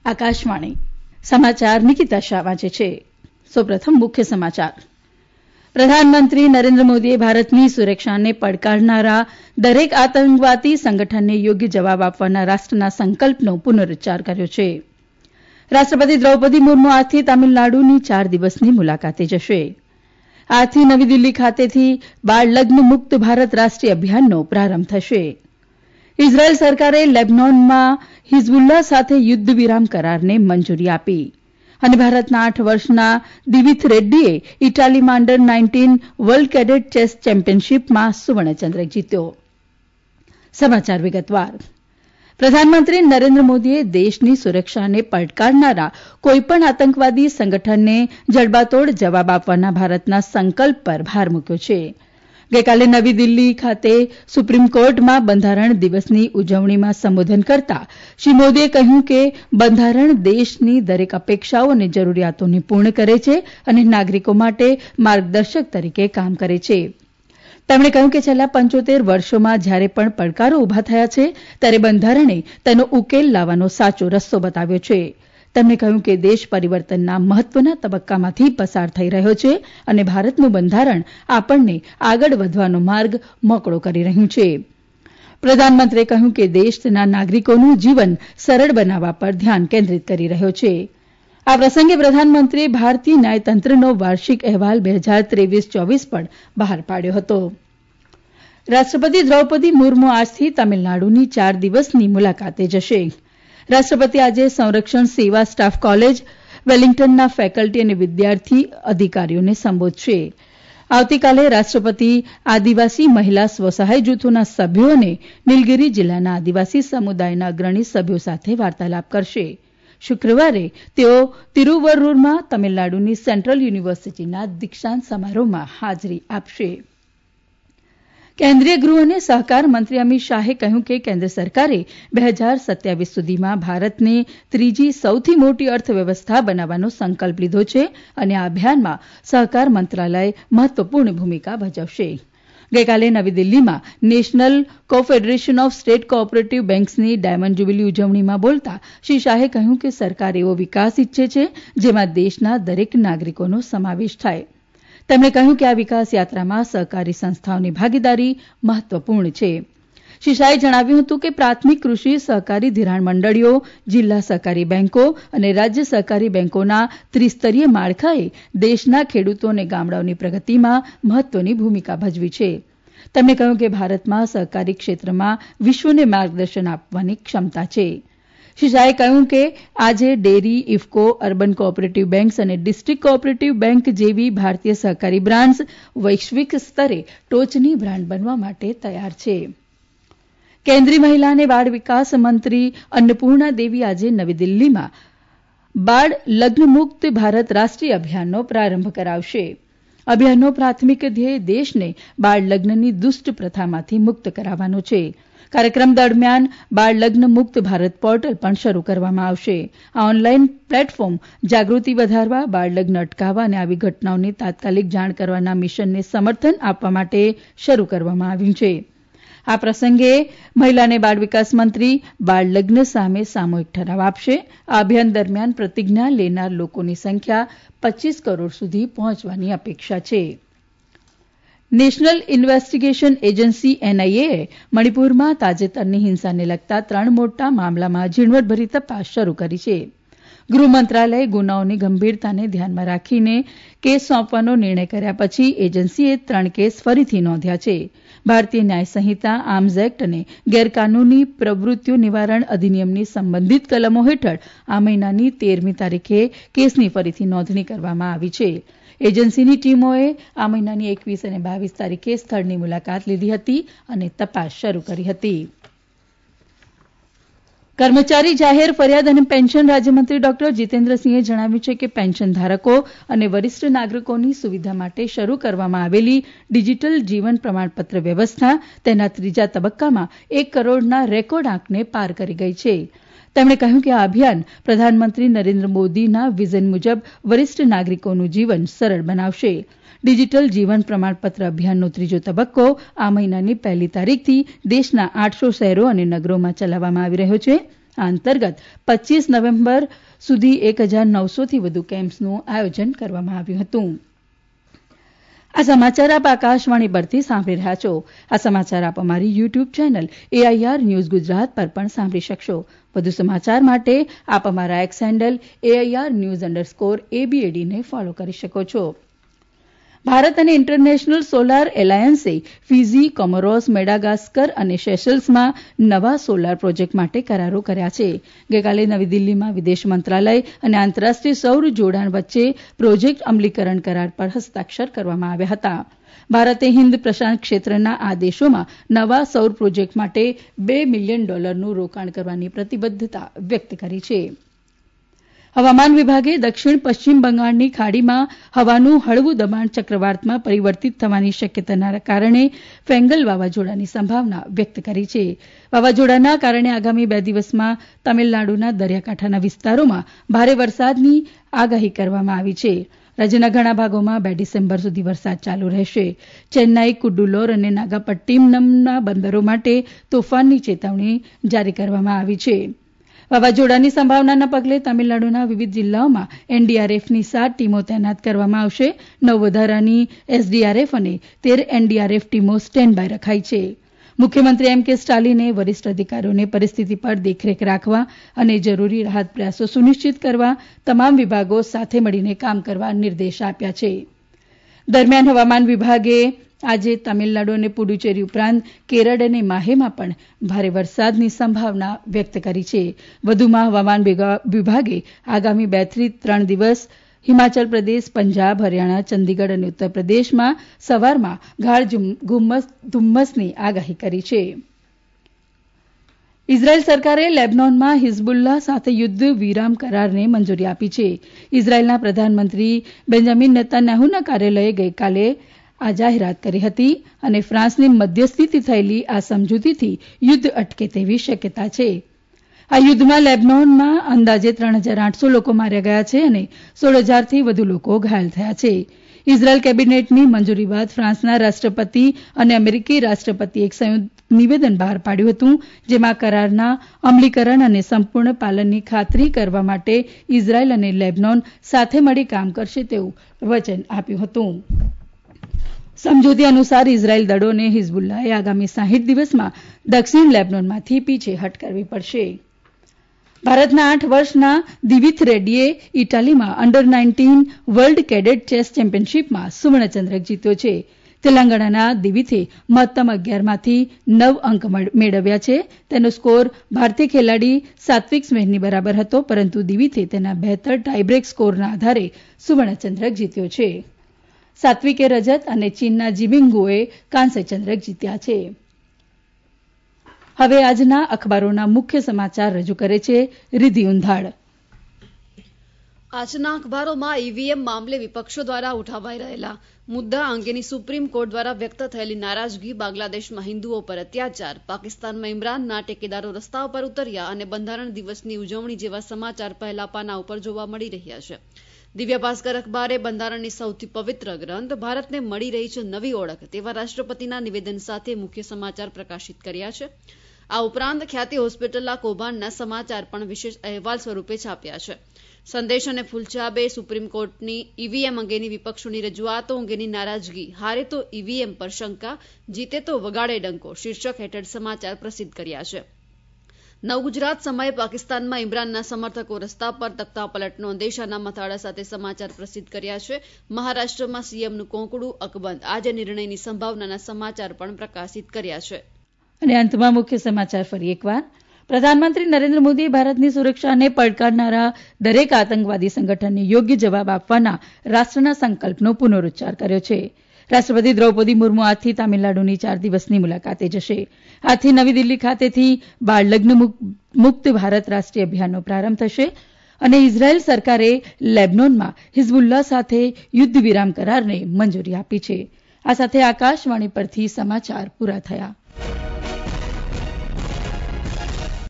આકાશવાણી સમાચાર નિકિતા શાહ વાંચે છે. સૌપ્રથમ મુખ્ય સમાચાર. પ્રધાનમંત્રી નરેન્દ્ર મોદીએ ભારતની સુરક્ષાને પડકારનારા દરેક આતંકવાદી સંગઠનને યોગ્ય જવાબ આપવાના રાષ્ટ્રના સંકલ્પનો પુનરૂચ્ચાર કર્યો છે. રાષ્ટ્રપતિ દ્રૌપદી મુર્મુ આજથી તામિલનાડુની 4 દિવસની મુલાકાતે જશે. આજથી નવી દિલ્હી ખાતેથી બાળલગ્ન મુક્ત ભારત રાષ્ટ્રીય અભિયાનનો પ્રારંભ થશે. ઇઝરાયેલ સરકારે લેબનોનમાં હિઝબુલ્લાહ સાથે યુદ્ધ વિરામ કરારને મંજૂરી આપી અને ભારતના 8 વર્ષના દિવિથ રેડ્ડીએ ઇટાલીમાં અંડર 19 વર્લ્ડ કેડેટ ચેસ ચેમ્પિયનશીપમાં સુવર્ણચંદ્રક જીત્યો. સમાચાર વિગતવાર. પ્રધાનમંત્રી નરેન્દ્ર મોદીએ દેશની સુરક્ષાને પડકારનારા કોઈપણ આતંકવાદી સંગઠનને જડબાતોડ જવાબ આપવાના ભારતના સંકલ્પ પર ભાર મૂક્યો છે. ગઈકાલે નવી દિલ્હી ખાતે સુપ્રીમ કોર્ટમાં બંધારણ દિવસની ઉજવણીમાં સંબોધન કરતાં શ્રી મોદીએ કહ્યું કે બંધારણ દેશની દરેક અપેક્ષાઓ અને જરૂરિયાતોને પૂર્ણ કરે છે અને નાગરિકો માટે માર્ગદર્શક તરીકે કામ કરે છે. તેમણે કહ્યું કે છેલ્લા 75 વર્ષોમાં જ્યારે પણ પડકારો ઉભા થયા છે ત્યારે બંધારણે તેનો ઉકેલ લાવવાનો સાચો રસ્તો બતાવ્યો છે. તેમણે કહ્યું કે દેશ પરિવર્તનના મહત્વના તબક્કામાંથી પસાર થઈ રહ્યો છે અને ભારતનું બંધારણ આપણને આગળ વધવાનો માર્ગ મોકળો કરી રહ્યું છે. પ્રધાનમંત્રીએ કહ્યું કે દેશ તેના નાગરિકોનું જીવન સરળ બનાવવા પર ધ્યાન કેન્દ્રિત કરી રહ્યો છે. આ પ્રસંગે પ્રધાનમંત્રીએ ભારતીય ન્યાયતંત્રનો વાર્ષિક અહેવાલ 2023-24 પણ બહાર પાડ્યો હતો. રાષ્ટ્રપતિ દ્રૌપદી મુર્મુ આજથી તામિલનાડુની 4 દિવસની મુલાકાતે જશે. રાષ્ટ્રપતિ આજે સંરક્ષણ સેવા સ્ટાફ કોલેજ વેલિંગ્ટનના ફેકલ્ટી અને વિદ્યાર્થી અધિકારીઓને સંબોધશે. આવતીકાલે રાષ્ટ્રપતિ આદિવાસી મહિલા સ્વસહાય જૂથોના સભ્યો અને નીલગિરી જિલ્લાના આદિવાસી સમુદાયના અગ્રણી સભ્યો સાથે વાર્તાલાપ કરશે. શુક્રવારે તેઓ તિરુવરૂરમાં તમિલનાડુની સેન્ટ્રલ યુનિવર્સિટીના દીક્ષાંત સમારોહમાં હાજરી આપશે. કેન્દ્રીય ગૃહ અને સહકાર મંત્રી અમિત શાહે કહ્યું કે કેન્દ્ર સરકારે 2027 સુધીમાં ભારતને ત્રીજી સૌથી મોટી અર્થવ્યવસ્થા બનાવવાનો સંકલ્પ લીધો છે અને આ અભિયાનમાં સહકાર મંત્રાલય મહત્વપૂર્ણ ભૂમિકા ભજવશે. ગઈકાલે નવી દિલ્હીમાં national confederation of state cooperative બેન્ક્સની ડાયમંડ જ્યુબિલી ઉજવણીમાં બોલતા શ્રી શાહે કહ્યું કે સરકાર એવો વિકાસ ઇચ્છે છે જેમાં દેશના દરેક નાગરિકોનો સમાવેશ થાય. તેમણે કહ્યું કે આ વિકાસ યાત્રામાં સહકારી સંસ્થાઓની ભાગીદારી મહત્વપૂર્ણ છે. શ્રી શાહે જણાવ્યું હતું કે પ્રાથમિક કૃષિ સહકારી ધિરાણ મંડળીઓ, જિલ્લા સહકારી બેન્કો અને રાજ્ય સહકારી બેન્કોના ત્રિસ્તરીય માળખાએ દેશના ખેડૂતો અને ગામડાઓની પ્રગતિમાં મહત્વની ભૂમિકા ભજવી છે. તેમણે કહ્યું કે ભારતમાં સહકારી ક્ષેત્રમાં વિશ્વને માર્ગદર્શન આપવાની ક્ષમતા છે. શ્રી શાહે કહ્યું કે આજે dairy, IFFCO, urban cooperative banks અને ડિસ્ટ્રિક્ટ કોઓપરેટિવ બેન્ક જેવી ભારતીય સહકારી બ્રાન્ડ્સ વૈશ્વિક સ્તરે ટોચની બ્રાન્ડ બનવા માટે તૈયાર છે. કેન્દ્રીય મહિલા અને બાળ વિકાસ મંત્રી અન્નપૂર્ણા દેવી આજે નવી દિલ્હીમાં બાળ લગ્ન મુક્ત ભારત રાષ્ટ્રીય અભિયાનનો પ્રારંભ કરાવશે. અભિયાનનો પ્રાથમિક ધ્યેય દેશને બાળ લગ્નની દુષ્ટ પ્રથામાંથી મુક્ત કરાવવાનો છે. કાર્યક્રમ દરમિયાન બાળ લગ્ન મુક્ત ભારત પોર્ટલ પણ શરૂ કરવામાં આવશે. આ ઓનલાઈન પ્લેટફોર્મ જાગૃતિ વધારવા, બાળ લગ્ન અટકાવવા અને આવી ઘટનાઓની તાત્કાલિક જાણ કરવાના મિશનને સમર્થન આપવા માટે શરૂ કરવામાં આવ્યું છે. આ પ્રસંગે મહિલા અને બાળ વિકાસ મંત્રી બાળ લગ્ન સામે સામૂહિક ઠરાવ આપશે. આ અભિયાન દરમિયાન પ્રતિજ્ઞા લેનાર લોકોની સંખ્યા 25 કરોડ સુધી પહોંચવાની અપેક્ષા છે. નેશનલ ઇન્વેસ્ટિગેશન એજન્સી એનઆઈએએ મણિપુરમાં તાજેતરની હિંસાને લગતા 3 મોટા મામલામાં ઝીણવટભરી તપાસ શરૂ કરી છે. ગૃહ મંત્રાલયે ગુનાઓની ગંભીરતાને ધ્યાનમાં રાખીને કેસ સોંપવાનો નિર્ણય કર્યા પછી એજન્સીએ 3 કેસ ફરીથી નોંધ્યા છે. ભારતીય ન્યાય સંહિતા, આર્મ્સ એક્ટ અને ગેરકાનૂની પ્રવૃત્તિઓ નિવારણ અધિનિયમની સંબંધિત કલમો હેઠળ આ મહિનાની 13મી તારીખે કેસની ફરીથી નોંધણી કરવામાં આવી છે. એજન્સીની ટીમોએ આ મહિનાની 21 અને 22 તારીખે સ્થળની મુલાકાત લીધી હતી અને તપાસ શરૂ કરી હતી. કર્મચારી જાહેર ફરિયાદ અને પેન્શન રાજ્યમંત્રી ડોક્ટર જીતેન્દ્રસિંહે જણાવ્યું છે કે પેન્શન ધારકો અને વરિષ્ઠ નાગરિકોની સુવિધા માટે શરૂ કરવામાં આવેલી ડિજીટલ જીવન પ્રમાણપત્ર વ્યવસ્થા તેના 3જા તબક્કામાં 1 કરોડના રેકોર્ડ આંકને પાર કરી ગઈ છે. તેમણે કહ્યું કે આ અભિયાન પ્રધાનમંત્રી નરેન્દ્ર મોદીના વિઝન મુજબ વરિષ્ઠ નાગરિકોનું જીવન સરળ બનાવશે. ડિજીટલ જીવન પ્રમાણપત્ર અભિયાનનો 3જો તબક્કો આ મહિનાની 1લી તારીખથી દેશના 800 શહેરો અને નગરોમાં ચલાવવામાં આવી રહ્યો છે. આ અંતર્ગત 25 નવેમ્બર સુધી 1900થી વધુ કેમ્પ્સનું આયોજન કરવામાં આવ્યું હતું. આ સમાચાર આપ આકાશવાણી પરથી સાંભળી રહ્યા છો. આ સમાચાર આપ અમારી YouTube channel AIR news Gujarat પર પણ સાંભળી શકશો. વધુ સમાચાર માટે આપ અમારા એક્સ હેન્ડલ AIR_news_ABAD ને ફોલો કરી શકો છો. ભારત અને ઇન્ટરનેશનલ સોલાર એલાયન્સે ફિજી, કોમોરોસ, મેડાગાસ્કર અને સેશલ્સમાં નવા સોલાર પ્રોજેક્ટ માટે કરારો કર્યા છે. ગઈકાલે નવી દિલ્હીમાં વિદેશ મંત્રાલય અને આંતરરાષ્ટ્રીય સૌર જોડાણ વચ્ચે પ્રોજેક્ટ અમલીકરણ કરાર પર હસ્તાક્ષર કરવામાં આવ્યા હતા. ભારતે હિન્દ પ્રશાંત ક્ષેત્રના આ દેશોમાં નવા સૌર પ્રોજેક્ટ માટે $2 મિલિયન રોકાણ કરવાની પ્રતિબદ્ધતા વ્યક્ત કરી છે. હવામાન વિભાગે દક્ષિણ પશ્ચિમ બંગાળની ખાડીમાં હવાનું હળવું દબાણ ચક્રવાતમાં પરિવર્તિત થવાની શક્યતાના કારણે ફેંગલ વાવાઝોડાની સંભાવના વ્યક્ત કરી છે. વાવાઝોડાના કારણે આગામી 2 દિવસમાં તમિલનાડુના દરિયાકાંઠાના વિસ્તારોમાં ભારે વરસાદની આગાહી કરવામાં આવી છે. રાજ્યના ઘણા ભાગોમાં 2 ડિસેમ્બર સુધી વરસાદ ચાલુ રહેશે. ચેન્નાઈ, કુડ્ડુલોર અને નાગાપટ્ટિનમના બંદરો માટે તોફાનની ચેતવણી જારી કરવામાં આવી છે. વાવાઝોડાની સંભાવનાના પગલે તમિલનાડુના વિવિધ જિલ્લાઓમાં NDRFની 7 ટીમો તૈનાત કરવામાં આવશે. 9 વધારાની SDRF અને 13 NDRF ટીમો સ્ટેન્ડ બાય રખાઈ છે. મુખ્યમંત્રી M.K. સ્ટાલિને વરિષ્ઠ અધિકારીઓને પરિસ્થિતિ પર દેખરેખ રાખવા અને જરૂરી રાહત પ્રયાસો સુનિશ્ચિત કરવા તમામ વિભાગો સાથે મળીને કામ કરવા નિર્દેશ આપ્યા છે. દરમિયાન હવામાન વિભાગે આજે તમિલનાડુ અને પુડુચેરી ઉપરાંત કેરળ અને માહેમાં પણ ભારે વરસાદની સંભાવના વ્યક્ત કરી છે. વધુમાં હવામાન વિભાગે આગામી 2 થી 3 દિવસ હિમાચલ પ્રદેશ, પંજાબ, હરિયાણા, ચંદીગઢ અને ઉત્તર પ્રદેશમાં સવારમાં ગાઢ ધુમ્મસની આગાહી કરી છે. ઇઝરાયેલ સરકારે લેબનોનમાં હિઝબુલ્લાહ સાથે યુદ્ધ વિરામ કરારને મંજૂરી આપી છે. ઇઝરાયેલના પ્રધાનમંત્રી બેન્જામિન નેતાન્યાહુના કાર્યાલયે ગઈકાલે આ જાહેરાત કરી હતી અને ફ્રાન્સની મધ્યસ્થીથી થયેલી આ સમજૂતીથી યુદ્ધ અટકે તેવી શક્યતા છે. આ યુદ્ધમાં લેબનોનમાં અંદાજે 3,800 લોકો માર્યા ગયા છે અને 16,000થી વધુ લોકો ઘાયલ થયા છે. ઇઝરાયેલ કેબિનેટની મંજૂરી બાદ ફ્રાન્સના રાષ્ટ્રપતિ અને અમેરિકી રાષ્ટ્રપતિએ એક સંયુક્ત નિવેદન બહાર પાડ્યું હતું, જેમાં કરારના અમલીકરણ અને સંપૂર્ણ પાલનની ખાતરી કરવા માટે ઇઝરાયેલ અને લેબનોન સાથે મળી કામ કરશે તેવું વચન આપ્યું હતું. સમજૂતી અનુસાર ઇઝરાયેલ દળો અને હિઝબુલ્લાહે આગામી 60 દિવસમાં દક્ષિણ લેબનોનમાંથી પીછેહટ કરવી પડશે. ભારતના 8 વર્ષના દિવિથ રેડ્ડીએ ઇટાલીમાં અંડર-19 વર્લ્ડ કેડેટ ચેસ ચેમ્પિયનશીપમાં સુવર્ણચંદ્રક જીત્યો છે. તેલંગાણાના દિવિથે મહત્તમ 11માંથી 9 અંક મેળવ્યા છે. તેનો સ્કોર ભારતીય ખેલાડી સાત્વિક સ્નેહની બરાબર હતો, પરંતુ દિવિથે તેના બહેતર ટાઈબ્રેક સ્કોરના આધારે સુવર્ણચંદ્રક જીત્યો છે. સાત્વિકે રજત અને ચીનના જીમિંગુએ કાંસ્ય ચંદ્રક જીત્યા છે. હવે આજના અખબારોના મુખ્ય સમાચાર રજૂ કરે છે રિધિ ઉંધાડ. આજના અખબારોમાં ઈવીએમ મામલે વિપક્ષો દ્વારા ઉઠાવાઈ રહેલા મુદ્દા અંગેની સુપ્રીમ કોર્ટ દ્વારા વ્યક્ત થયેલી નારાજગી, બાંગ્લાદેશમાં હિન્દુઓ પર અત્યાચાર, પાકિસ્તાનમાં ઇમરાનના ટેકેદારો રસ્તા પર ઉતર્યા અને બંધારણ દિવસની ઉજવણી જેવા સમાચાર પહેલા પાના ઉપર જોવા મળી રહ્યા છે. દિવ્ય ભાસ્કર અખબારે બંધારણની સૌથી પવિત્ર ગ્રંથ ભારતને મળી રહી છે નવી ઓળખ તેવા રાષ્ટ્રપતિના નિવેદન સાથે મુખ્ય સમાચાર પ્રકાશિત કર્યા છે. આ ઉપરાંત ખ્યાતિ હોસ્પિટલના કૌભાંડના સમાચાર પણ વિશેષ અહેવાલ સ્વરૂપે છાપ્યા છે. સંદેશ અને ફૂલછાબે સુપ્રીમ કોર્ટની ઈવીએમ અંગેની વિપક્ષોની રજૂઆતો અંગેની નારાજગી, હારે તો ઈવીએમ પર શંકા, જીતે તો વગાડે ડંકો શીર્ષક હેઠળ સમાચાર પ્રસિદ્ધ કર્યા છે. નવગુજરાત સમયે પાકિસ્તાનમાં ઇમરાનના સમર્થકો રસ્તા પર તખ્તા પલટનો અંદેશાના મથાળા સાથે સમાચાર પ્રસિદ્ધ કર્યા છે. મહારાષ્ટ્રમાં સીએમનું કોંકડું અકબંધ, આજે નિર્ણયની સંભાવનાના સમાચાર પણ પ્રકાશિત કર્યા છે. અને અંતમાં મુખ્ય સમાચાર ફરી એકવાર. પ્રધાનમંત્રી નરેન્દ્ર મોદીએ ભારતની સુરક્ષાને પડકારનારા દરેક આતંકવાદી સંગઠનને યોગ્ય જવાબ આપવાના રાષ્ટ્રના સંકલ્પનો પુનરૂચ્ચાર કર્યો છે. રાષ્ટ્રપતિ દ્રૌપદી મુર્મુ આજથી તામિલનાડુની 4 દિવસની મુલાકાતે જશે. આજથી નવી દિલ્હી ખાતેથી બાળલગ્ન મુક્ત ભારત રાષ્ટ્રીય અભિયાનનો પ્રારંભ થશે અને ઇઝરાયેલ સરકારે લેબનોનમાં હિઝબુલ્લાહ સાથે યુદ્ધ વિરામ કરારને મંજૂરી આપી છે. આ સાથે આકાશવાણી પરથી સમાચાર પૂરા થયા.